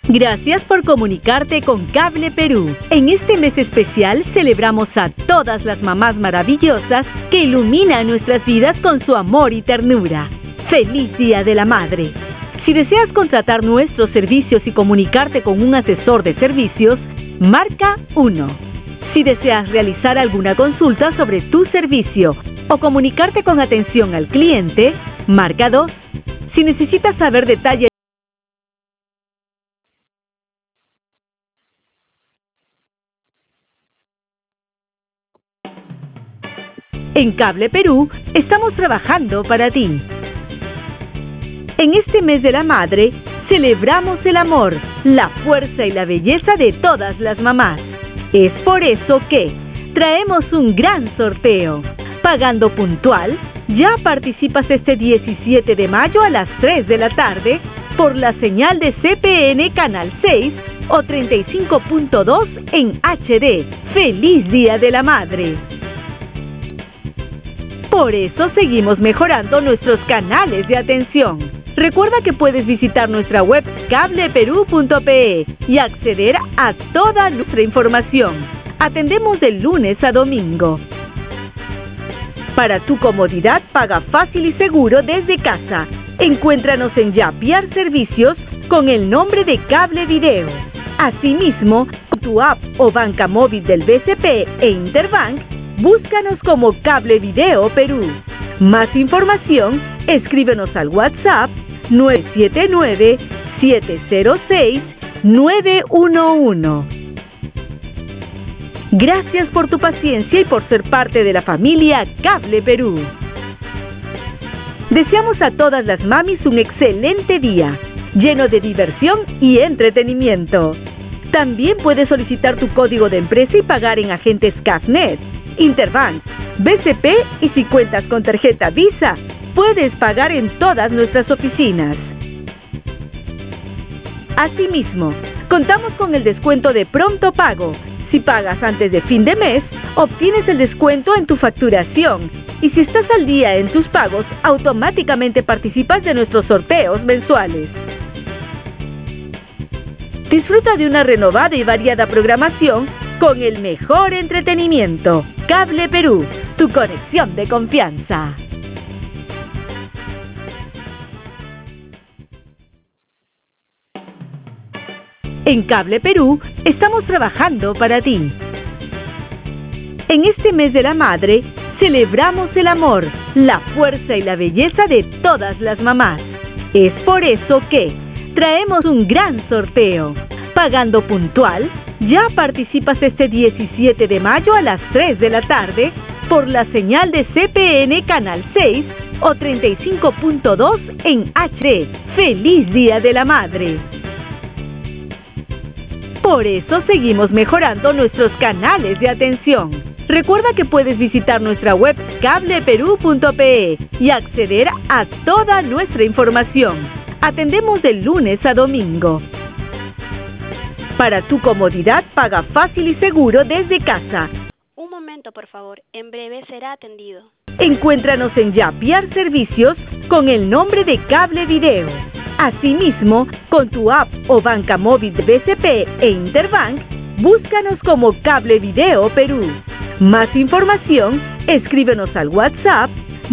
Gracias por comunicarte con Cable Perú. En este mes especial celebramos a todas las mamás maravillosas que iluminan nuestras vidas con su amor y ternura. ¡Feliz Día de la Madre! Si deseas contratar nuestros servicios y comunicarte con un asesor de servicios, marca 1. Si deseas realizar alguna consulta sobre tu servicio o comunicarte con atención al cliente, marca 2. Si necesitas saber detalles en Cable Perú, estamos trabajando para ti. En este mes de la madre, celebramos el amor, la fuerza y la belleza de todas las mamás. Es por eso que traemos un gran sorteo. Pagando puntual, ya participas este 17 de mayo a las 3 de la tarde por la señal de CPN Canal 6 o 35.2 en HD. ¡Feliz Día de la Madre! Por eso seguimos mejorando nuestros canales de atención. Recuerda que puedes visitar nuestra web cableperú.pe y acceder a toda nuestra información. Atendemos de lunes a domingo. Para tu comodidad, paga fácil y seguro desde casa. Encuéntranos en Yapiar Servicios con el nombre de Cable Video. Asimismo, con tu app o banca móvil del BCP e Interbank, búscanos como Cable Video Perú. Más información, escríbenos al WhatsApp 979-706-911. Gracias por tu paciencia y por ser parte de la familia Cable Perú. Deseamos a todas las mamis un excelente día, lleno de diversión y entretenimiento. También puedes solicitar tu código de empresa y pagar en agentes CAFNet, Interbank, BCP y si cuentas con tarjeta Visa, puedes pagar en todas nuestras oficinas. Asimismo, contamos con el descuento de pronto pago. Si pagas antes de fin de mes, obtienes el descuento en tu facturación. Y si estás al día en tus pagos, automáticamente participas de nuestros sorteos mensuales. Disfruta de una renovada y variada programación con el mejor entretenimiento. Cable Perú, tu conexión de confianza. En Cable Perú, estamos trabajando para ti. En este mes de la madre, celebramos el amor, la fuerza y la belleza de todas las mamás. Es por eso que traemos un gran sorteo. Pagando puntual, ya participas este 17 de mayo a las 3 de la tarde por la señal de CPN Canal 6 o 35.2 en HD. ¡Feliz Día de la Madre! Por eso seguimos mejorando nuestros canales de atención. Recuerda que puedes visitar nuestra web cableperú.pe y acceder a toda nuestra información. Atendemos de lunes a domingo. Para tu comodidad, paga fácil y seguro desde casa. Un momento, por favor. En breve será atendido. Encuéntranos en Yapiar Servicios con el nombre de Cable Video. Asimismo, con tu app o banca móvil de BCP e Interbank, búscanos como Cable Video Perú. Más información, escríbenos al WhatsApp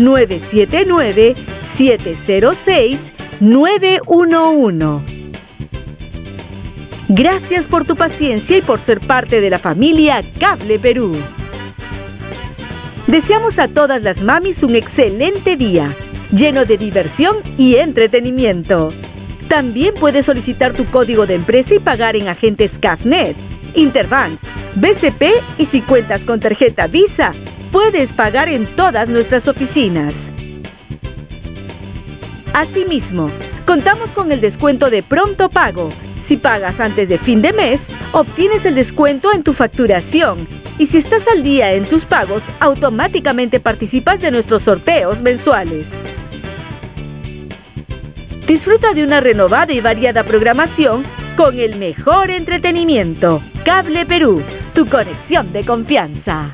979-706-911. Gracias por tu paciencia y por ser parte de la familia Cable Perú. Deseamos a todas las mamis un excelente día, lleno de diversión y entretenimiento. También puedes solicitar tu código de empresa y pagar en agentes CAFNet, Interbank, BCP y si cuentas con tarjeta Visa, puedes pagar en todas nuestras oficinas. Asimismo, contamos con el descuento de pronto pago. Si pagas antes de fin de mes, obtienes el descuento en tu facturación. Y si estás al día en tus pagos, automáticamente participas de nuestros sorteos mensuales. Disfruta de una renovada y variada programación con el mejor entretenimiento. Cable Perú, tu conexión de confianza.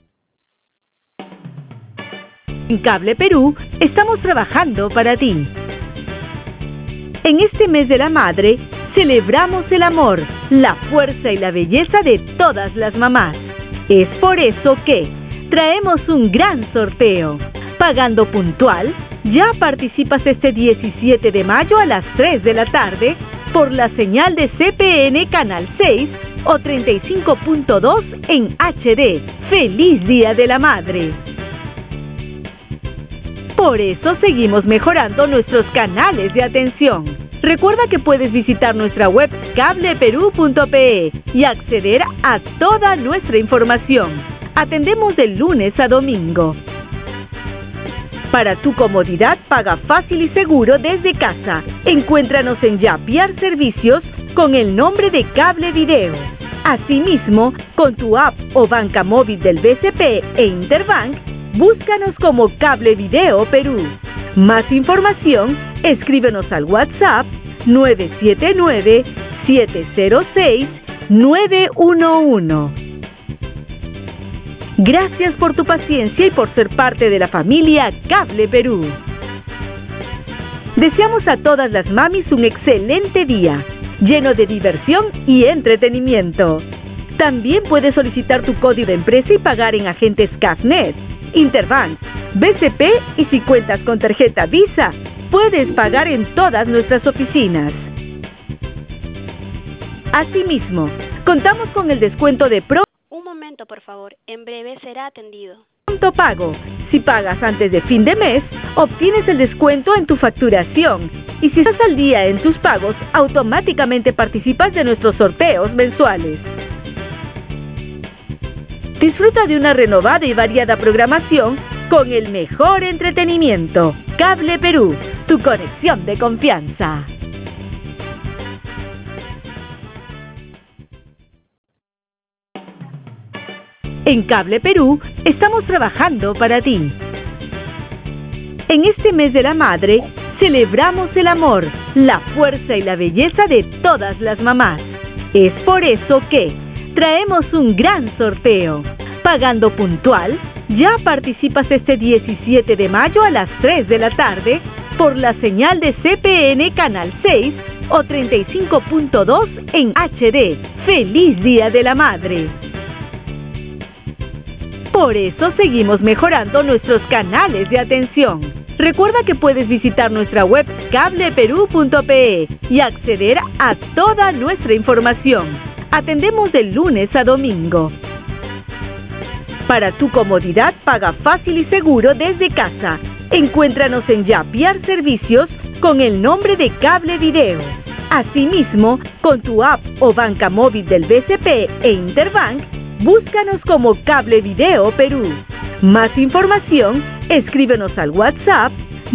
En Cable Perú, estamos trabajando para ti. En este mes de la madre, celebramos el amor, la fuerza y la belleza de todas las mamás. Es por eso que traemos un gran sorteo. Pagando puntual, ya participas este 17 de mayo a las 3 de la tarde por la señal de CPN Canal 6 o 35.2 en HD. ¡Feliz Día de la Madre! Por eso seguimos mejorando nuestros canales de atención. Recuerda que puedes visitar nuestra web cableperú.pe y acceder a toda nuestra información. Atendemos de lunes a domingo. Para tu comodidad, paga fácil y seguro desde casa. Encuéntranos en Yapiar Servicios con el nombre de Cable Video. Asimismo, con tu app o banca móvil del BCP e Interbank, búscanos como Cable Video Perú. Más información, escríbenos al WhatsApp 979-706-911. Gracias por tu paciencia y por ser parte de la familia Cable Perú. Deseamos a todas las mamis un excelente día, lleno de diversión y entretenimiento. También puedes solicitar tu código de empresa y pagar en agentes CAFNet, Interbank, BCP y si cuentas con tarjeta Visa, puedes pagar en todas nuestras oficinas. Asimismo, contamos con el descuento de Un momento, por favor. En breve será atendido. Pronto Pago. Si pagas antes de fin de mes, obtienes el descuento en tu facturación. Y si estás al día en tus pagos, automáticamente participas de nuestros sorteos mensuales. Disfruta de una renovada y variada programación con el mejor entretenimiento. Cable Perú, tu conexión de confianza. En Cable Perú estamos trabajando para ti. En este mes de la madre, celebramos el amor, la fuerza y la belleza de todas las mamás. Es por eso que traemos un gran sorteo. Pagando puntual, ya participas este 17 de mayo a las 3 de la tarde por la señal de CPN Canal 6 o 35.2 en HD. ¡Feliz Día de la Madre! Por eso seguimos mejorando nuestros canales de atención. Recuerda que puedes visitar nuestra web cableperú.pe y acceder a toda nuestra información. Atendemos de lunes a domingo. Para tu comodidad, paga fácil y seguro desde casa. Encuéntranos en Yapiar Servicios con el nombre de Cable Video. Asimismo, con tu app o banca móvil del BCP e Interbank, búscanos como Cable Video Perú. Más información, escríbenos al WhatsApp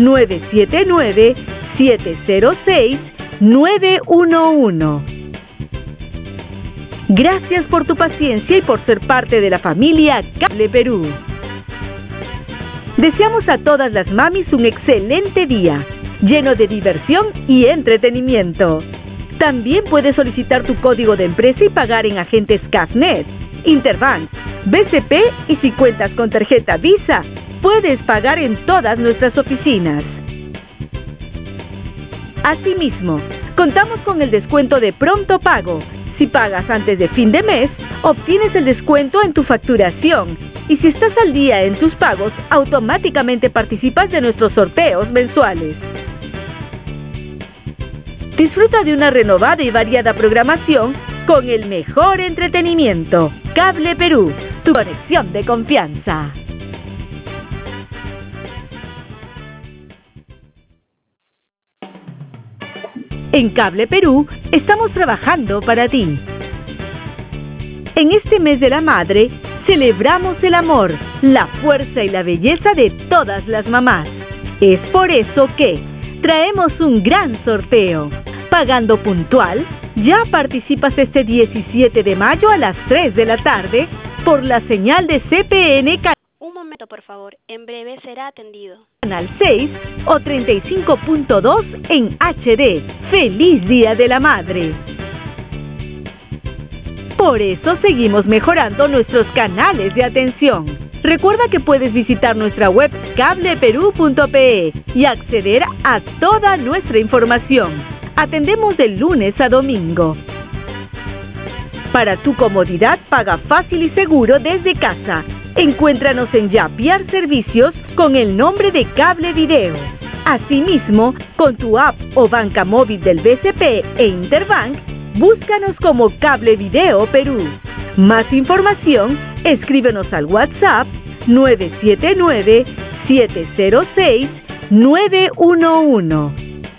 979-706-911. Gracias por tu paciencia y por ser parte de la familia Cable Perú. Deseamos a todas las mamis un excelente día, lleno de diversión y entretenimiento. También puedes solicitar tu código de empresa y pagar en agentes CAFNet, Interbank, BCP y si cuentas con tarjeta Visa, puedes pagar en todas nuestras oficinas. Asimismo, contamos con el descuento de Pronto Pago. Si pagas antes de fin de mes, obtienes el descuento en tu facturación. Y si estás al día en tus pagos, automáticamente participas de nuestros sorteos mensuales. Disfruta de una renovada y variada programación con el mejor entretenimiento. Cable Perú, tu conexión de confianza. En Cable Perú estamos trabajando para ti. En este mes de la madre, celebramos el amor, la fuerza y la belleza de todas las mamás. Es por eso que traemos un gran sorteo. Pagando puntual, ya participas este 17 de mayo a las 3 de la tarde por la señal de CPN Un momento, por favor. En breve será atendido. Canal 6 o 35.2 en HD. ¡Feliz Día de la Madre! Por eso seguimos mejorando nuestros canales de atención. Recuerda que puedes visitar nuestra web cableperú.pe y acceder a toda nuestra información. Atendemos de lunes a domingo. Para tu comodidad, paga fácil y seguro desde casa. Encuéntranos en Yapiar Servicios con el nombre de Cable Video. Asimismo, con tu app o banca móvil del BCP e Interbank, búscanos como Cable Video Perú. Más información, escríbenos al WhatsApp 979-706-911.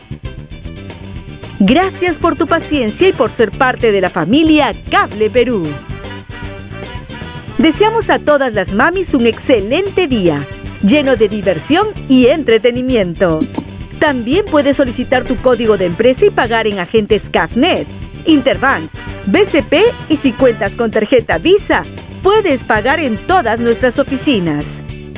Gracias por tu paciencia y por ser parte de la familia Cable Perú. Deseamos a todas las mamis un excelente día, lleno de diversión y entretenimiento. También puedes solicitar tu código de empresa y pagar en agentes CAFNet, Interbank, BCP y si cuentas con tarjeta Visa, puedes pagar en todas nuestras oficinas.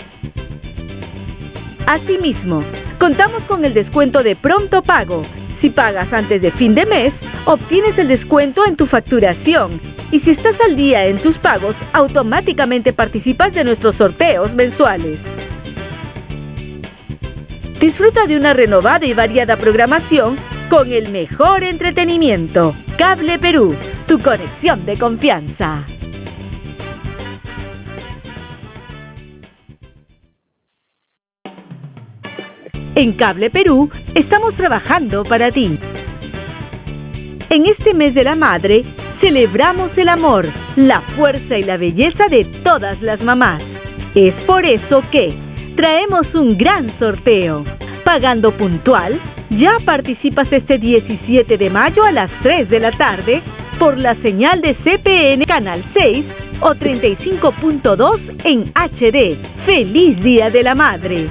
Asimismo, contamos con el descuento de pronto pago. Si pagas antes de fin de mes, obtienes el descuento en tu facturación. Y si estás al día en tus pagos, automáticamente participas de nuestros sorteos mensuales. Disfruta de una renovada y variada programación con el mejor entretenimiento. Cable Perú, tu conexión de confianza. En Cable Perú estamos trabajando para ti. En este mes de la madre, celebramos el amor, la fuerza y la belleza de todas las mamás. Es por eso que traemos un gran sorteo. Pagando puntual, ya participas este 17 de mayo a las 3 de la tarde por la señal de CPN Canal 6 o 35.2 en HD. ¡Feliz Día de la Madre!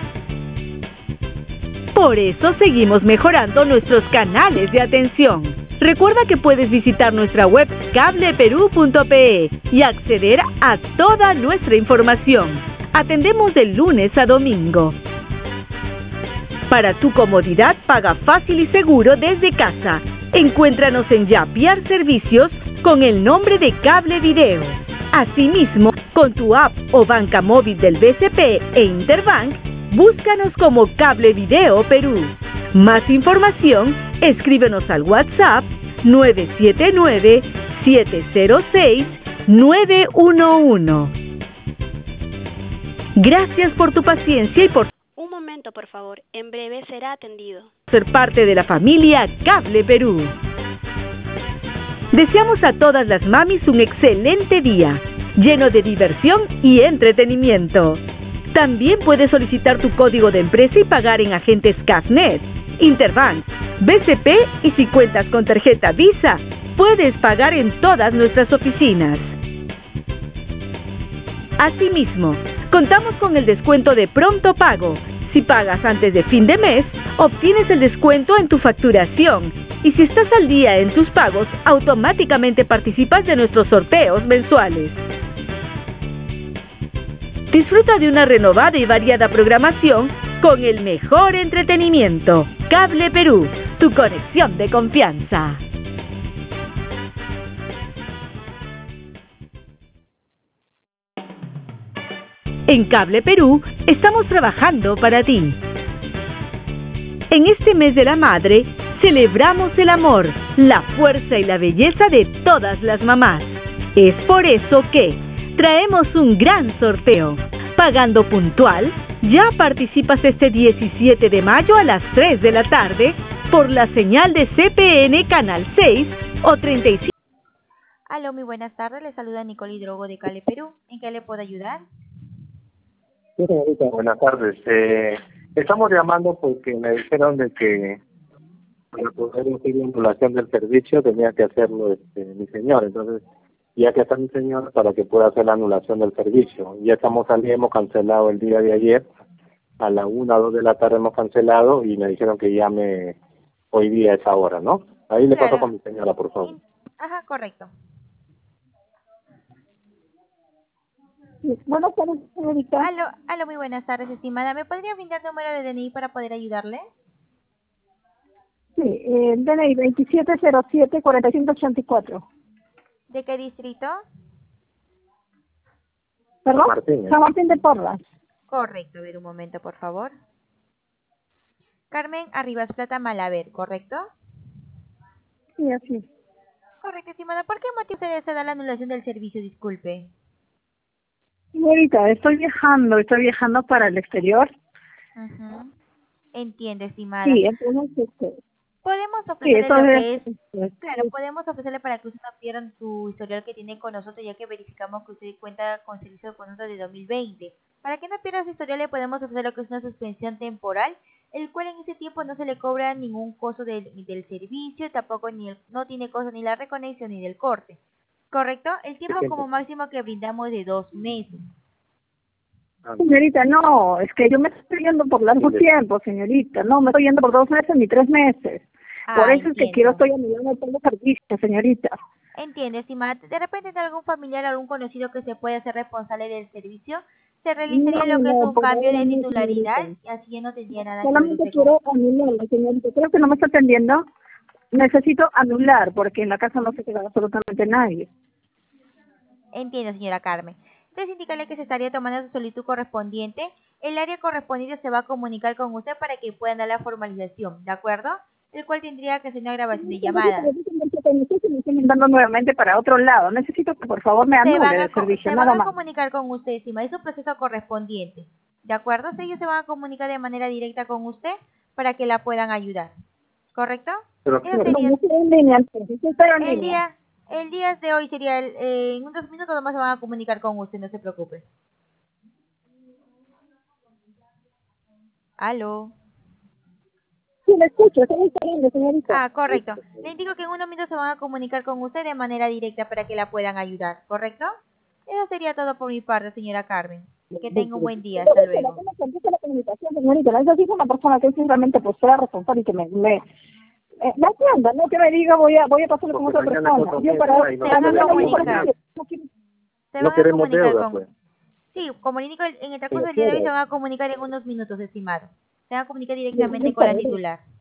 Por eso seguimos mejorando nuestros canales de atención. Recuerda que puedes visitar nuestra web cableperú.pe y acceder a toda nuestra información. Atendemos de lunes a domingo. Para tu comodidad, paga fácil y seguro desde casa. Encuéntranos en Yapiar Servicios con el nombre de Cable Video. Asimismo, con tu app o banca móvil del BCP e Interbank, búscanos como Cable Video Perú. Más información, escríbenos al WhatsApp 979-706-911. Gracias por tu paciencia y por Un momento, por favor. En breve será atendido. ser parte de la familia Cable Perú. Deseamos a todas las mamis un excelente día, lleno de diversión y entretenimiento. También puedes solicitar tu código de empresa y pagar en agentes CAFNet, Interbank, BCP y si cuentas con tarjeta Visa, puedes pagar en todas nuestras oficinas. Asimismo, contamos con el descuento de pronto pago. Si pagas antes de fin de mes, obtienes el descuento en tu facturación. Y si estás al día en tus pagos, automáticamente participas de nuestros sorteos mensuales. Disfruta de una renovada y variada programación con el mejor entretenimiento. Cable Perú, tu conexión de confianza. En Cable Perú estamos trabajando para ti. En este mes de la madre, celebramos el amor, la fuerza y la belleza de todas las mamás. Es por eso que traemos un gran sorteo. Pagando puntual, ya participas este 17 de mayo a las 3 de la tarde por la señal de CPN Canal 6 o 35. Aló, muy buenas tardes. Le saluda Nicole Hidrogo de Cable Perú. ¿En qué le puedo ayudar? Sí, señorita, buenas tardes. Estamos llamando porque me dijeron de que para poder hacer la anulación del servicio tenía que hacerlo mi señor. Entonces, ya que está mi señor, para que pueda hacer la anulación del servicio. Ya estamos al día, hemos cancelado el día de ayer. A la 1 o 2 de la tarde hemos cancelado y me dijeron que llame hoy día a esa hora, ¿no? Ahí le paso con mi señora, por favor. Ajá, correcto. Buenas tardes, señorita. Aló, muy buenas tardes, estimada. ¿Me podría brindar número de DNI para poder ayudarle? Sí, DNI 2707-4584. ¿De qué distrito? ¿Perdón? Martínez. San Martín de Porras. Correcto, a ver un momento, por favor. Carmen Arribas Plata Malaver, ¿correcto? Sí, así es. Correcto, estimada. ¿Por qué motivo se desea dar la anulación del servicio? Disculpe. Señorita, estoy viajando para el exterior. Ujú. Entiendo, estimada. Sí, entonces, Podemos sí, ofrecerle eso lo es, que es, claro, podemos ofrecerle para que usted no pierda su historial que tiene con nosotros, ya que verificamos que usted cuenta con servicio con nosotros de 2020. Para que no pierda su historial, le podemos ofrecer lo que es una suspensión temporal, el cual en ese tiempo no se le cobra ningún costo del servicio, tampoco no tiene costo ni la reconexión ni del corte. ¿Correcto? El tiempo como máximo que brindamos de 2 meses. señorita, no, es que yo me estoy yendo por largo tiempo, señorita, no me estoy yendo por 2 meses ni 3 meses. Por Ah, eso es que quiero, entiendo. estoy anulando todo el servicio, señorita. Entiende, estimada. De repente de algún familiar, algún conocido que se pueda hacer responsable del servicio, se No, realizaría lo que es no, un por cambio ahora de no, señorita. titularidad y así ya no tendría nada que ver Solamente usted con... quiero anularlo, señorita. Creo que no me está atendiendo. Necesito anular porque en la casa no se queda absolutamente nadie. Entiendo, señora Carmen. Entonces indicarle que se estaría tomando su solicitud correspondiente. El área correspondiente se va a comunicar con usted para que puedan dar la formalización, ¿de acuerdo? El cual tendría que hacer una grabación de llamada. Me están mandando nuevamente para otro lado. Necesito que por favor me anule el servicio, Se van nada a más. comunicar con usted, estimada. Es un proceso correspondiente, ¿de acuerdo? Ellos se van a comunicar de manera directa con usted para que la puedan ayudar, ¿correcto? Pero Eso No, sería no estoy en línea, entonces, estoy en el línea. día, el día de hoy sería en unos minutos más se van a comunicar con usted, no se preocupe. Aló. Sí, le escucho, estoy esperando, señorita. Ah, correcto. Le indico que en unos minutos se van a comunicar con usted de manera directa para que la puedan ayudar, ¿correcto? Eso sería todo por mi parte, señora Carmen. Que tenga un buen día. Hasta Pero luego. ¿cómo se empieza la comunicación, señorita? No, yo soy una persona que simplemente pues sea responsable y que me atienda, no que me diga voy a pasar con porque otra mañana persona. es Yo otro para fiesta y no Se van a queremos comunicar. no quiero. Se no van a queremos comunicar deuda, con... pues. Sí, como le indico, en el Pero transcurso del día de hoy se quiero. van a comunicar en unos minutos, estimado. Se van a comunicar directamente con la titular.